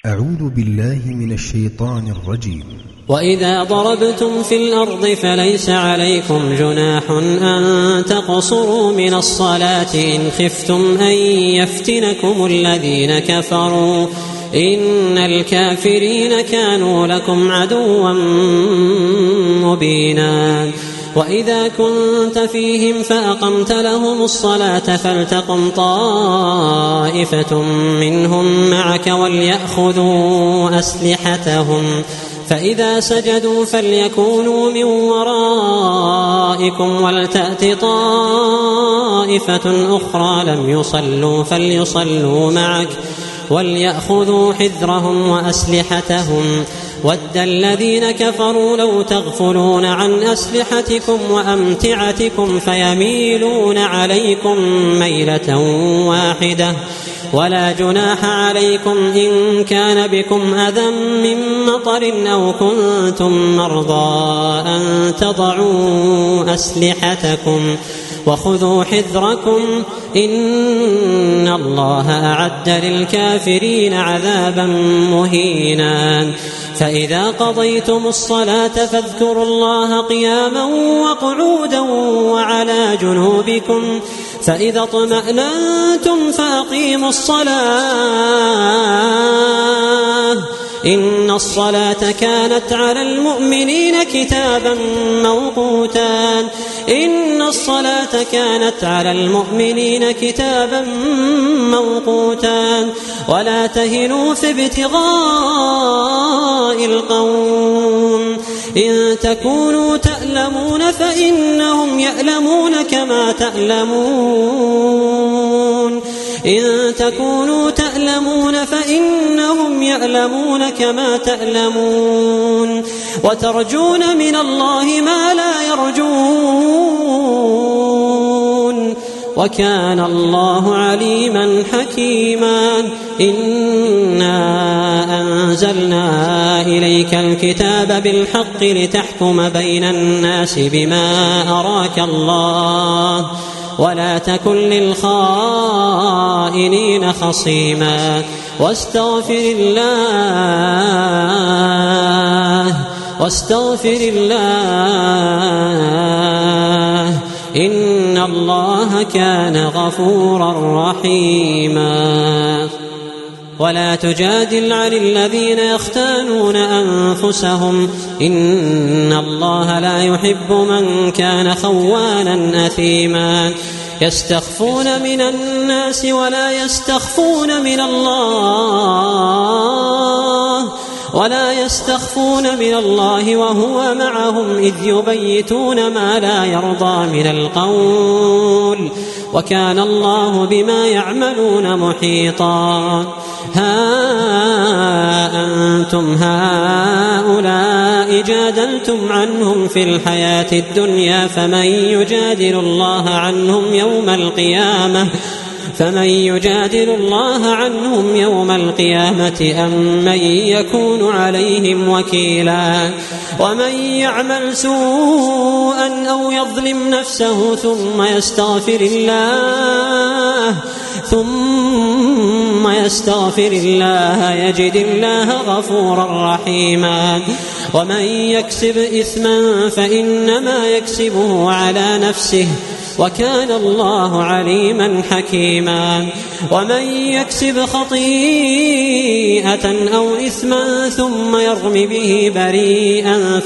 أعوذ بالله من الشيطان الرجيم. وإذا ضربتم في الأرض فليس عليكم جناح أن تقصروا من الصلاة إن خفتم أن يفتنكم الذين كفروا إن الكافرين كانوا لكم عدوا مبينا. وإذا كنت فيهم فأقمت لهم الصلاة فلتقم طائفة منهم معك وليأخذوا أسلحتهم فإذا سجدوا فليكونوا من ورائكم ولتأت طائفة أخرى لم يصلوا فليصلوا معك وليأخذوا حذرهم وأسلحتهم ود الذين كفروا لو تغفلون عن أسلحتكم وأمتعتكم فيميلون عليكم ميلة واحدة ولا جناح عليكم إن كان بكم أذى من مطر أو كنتم مرضى أن تضعوا أسلحتكم وخذوا حذركم إن الله أعد للكافرين عذابا مهينا. فإذا قضيتم الصلاة فاذكروا الله قياما وقعودا وعلى جنوبكم فإذا اطمأننتم فأقيموا الصلاة إن الصلاة كانت على المؤمنين كتابا موقوتا إن الصلاة كانت على المؤمنين كتابا موقوتا ولا تهنوا في ابتغاء القوم إن تكونوا تألمون فإنهم يألمون كما تألمون إن تكونوا تألمون فإنهم يألمون كما تألمون وترجون من الله ما لا يرجون وكان الله عليما حكيما. إنا أنزلنا إليك الكتاب بالحق لتحكم بين الناس بما أراك الله ولا تكن للخائنين خصيما واستغفر الله إن الله كان غفورا رحيما. ولا تجادل عن الذين يختانون أنفسهم إن الله لا يحب من كان خوانا أثيما. يستخفون من الناس ولا يستخفون من الله وهو معهم إذ يبيتون ما لا يرضى من القول وكان الله بما يعملون محيطا. ها أنتم هؤلاء جادلتم عنهم في الحياة الدنيا فمن يجادل الله عنهم يوم القيامة أم من يكون عليهم وكيلا. ومن يعمل سوءا أو يظلم نفسه ثم يستغفر الله يجد الله غفورا رحيما. ومن يكسب إثما فإنما يكسبه على نفسه وكان الله عليما حكيما. ومن يكسب خطيئة أو إثما ثم يرم به بريئا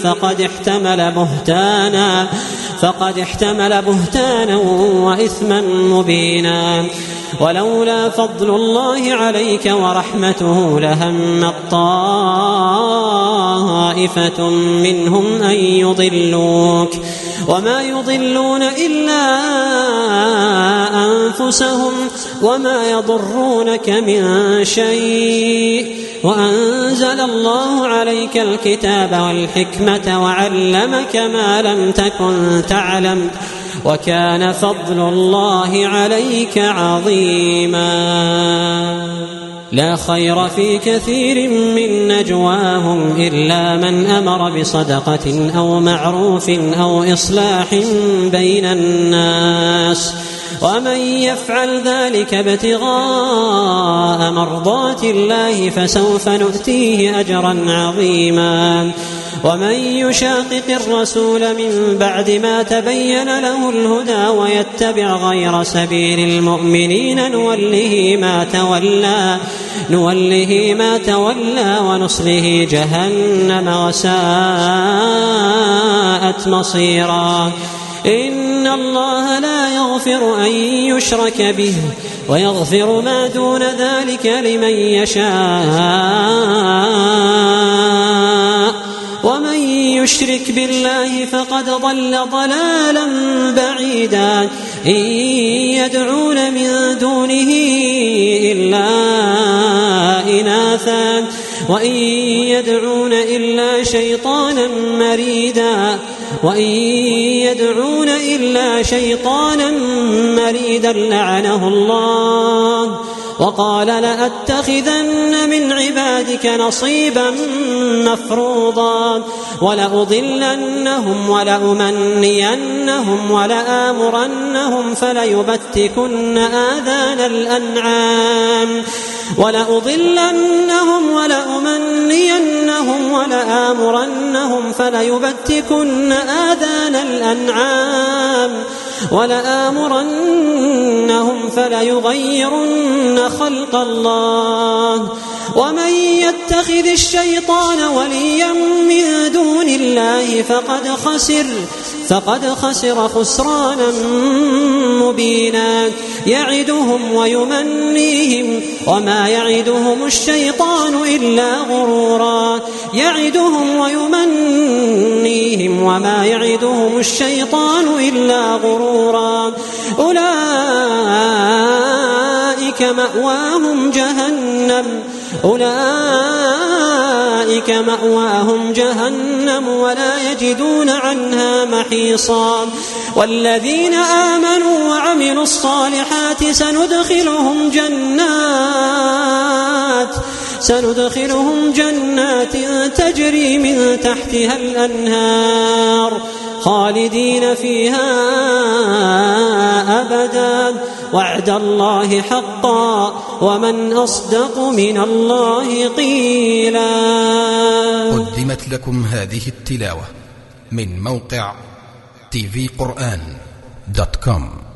فقد احتمل بهتانا وإثما مبينا. ولولا فضل الله عليك ورحمته لهمت طائفة منهم أن يضلوك وما يضلون إلا أنفسهم وما يضرونك من شيء وأنزل الله عليك الكتاب والحكمة وعلمك ما لم تكن تعلم وكان فضل الله عليك عظيما. لا خير في كثير من نجواهم إلا من أمر بصدقة أو معروف أو إصلاح بين الناس ومن يفعل ذلك ابتغاء مرضات الله فسوف نؤتيه أجرا عظيما ومن يشاقق الرسول من بعد ما تبين له الهدى ويتبع غير سبيل المؤمنين نوله ما تولى ونصله جهنم وساءت مصيرا إن الله لا يغفر أن يشرك به ويغفر ما دون ذلك لمن يشاء ومن يشرك بالله فقد ضل ضلالا بعيدا إن يدعون من دونه إلا إناثا وإن يدعون إلا شيطانا مريدا لعنه الله وقال لأتخذن من عبادك نصيبا مفروضا ولأضلنهم ولأمنينهم ولآمرنهم فليبتكن آذان الأنعام ولآمرنهم فليغيرن خلق الله ومن يتخذ الشيطان وليا من دون الله فقد خسر خسرانا مبينا يعدهم ويمنيهم وما يعدهم الشيطان إلا غرورا أولئك مأواهم جهنم ولا يجدون عنها محيصا والذين آمنوا وعملوا الصالحات سندخلهم جنات تجري من تحتها الأنهار خالدين فيها أبدا وعد الله حقا ومن أصدق من الله قيلا. قدمت لكم هذه التلاوة من موقع tvquran.com.